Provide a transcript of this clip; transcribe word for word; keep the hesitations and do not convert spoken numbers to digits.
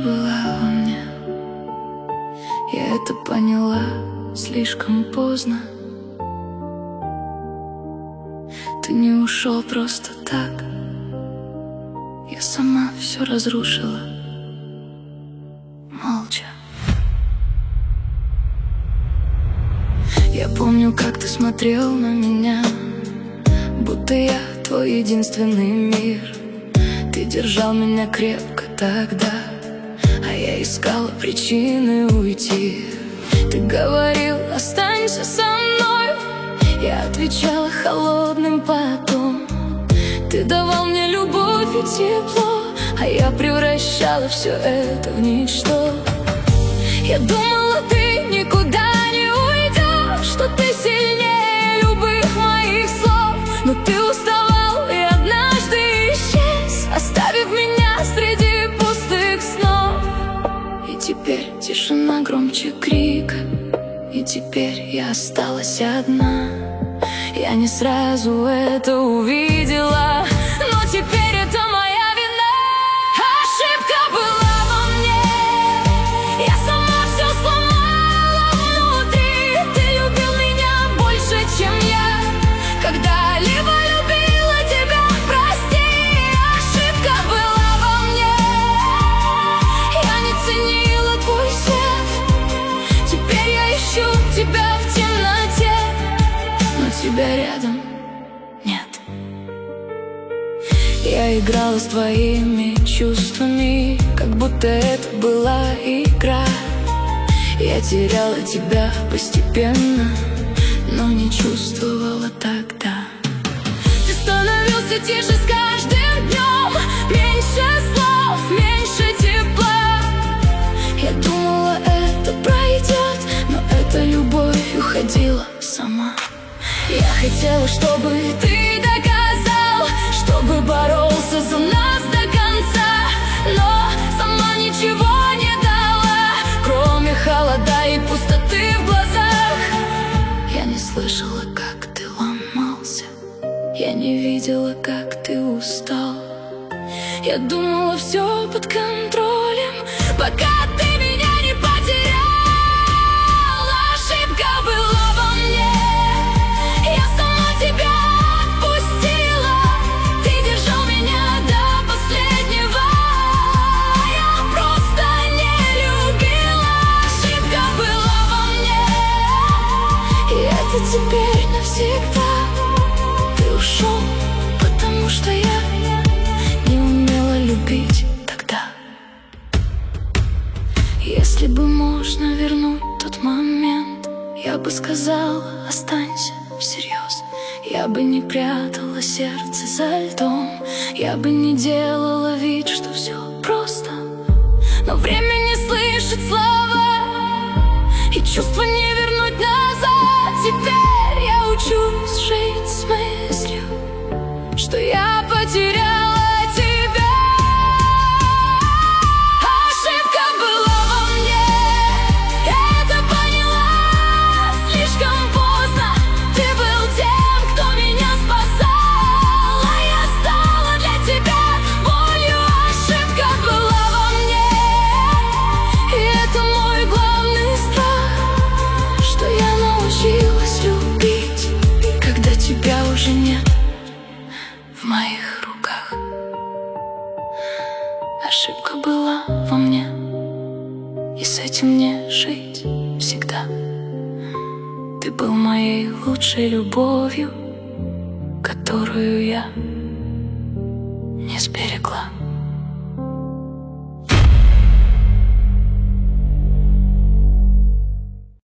была во мне. Я это поняла слишком поздно. Ты не ушел просто так. Я сама все разрушила, молча. Я помню, как ты смотрел на меня, будто я твой единственный мир. Ты держал меня крепко тогда, а я искала причины уйти. Ты говорил: останься со мной. Я отвечала холодным потом. Ты давал мне любовь и тепло, а я превращала все это в ничто. Я думала, ты никуда не уйдешь, что ты сильнее любых моих слов. Но ты уставал и однажды исчез, оставив меня среди пустых снов. И теперь тишина громче крика, и теперь я осталась одна. Я не сразу это увидела, но теперь это моя вина. Ошибка была во мне, я сама все сломала внутри. Ты любил меня больше, чем я когда-либо любила тебя. Прости, ошибка была во мне. Я не ценила твой свет. Теперь я ищу тебя в темноте, но тебя рядом нет. Я играла с твоими чувствами, как будто это была игра. Я теряла тебя постепенно, но не чувствовала тогда. Ты становился тише с каждым днем, меньше слов, меньше тепла. Я думала, это пройдет, но эта любовь уходила сама. Я хотела, чтобы ты доказал, чтобы боролся за нас до конца, но сама ничего не дала, кроме холода и пустоты в глазах. Я не слышала, как ты ломался, я не видела, как ты устал. Я думала, все под контролем, пока ты меня не потерял. Ошибка была во мне, я сама тебя отпустила. Ты держал меня до последнего, я просто не любила. Ошибка была во мне, и это теперь навсегда. Ты ушел, потому что я не умела любить тогда. Если бы можно вернуть тот момент, я бы сказала: останься всерьез. Я бы не прятала сердце за льдом, я бы не делала вид, что все просто. Но время не слышит слова, и чувства не вернуть назад. Теперь я учусь жить с мыслью, что я потеряла тебя. Ошибка была во мне, я это поняла слишком поздно. Ты был тем, кто меня спасал, а я стала для тебя болью. Ошибка была во мне, и это мой главный страх, что я научилась любить, когда тебя уже нет в моих руках. Ошибка была во мне, и с этим мне жить всегда. Ты был моей лучшей любовью, которую я не сберегла.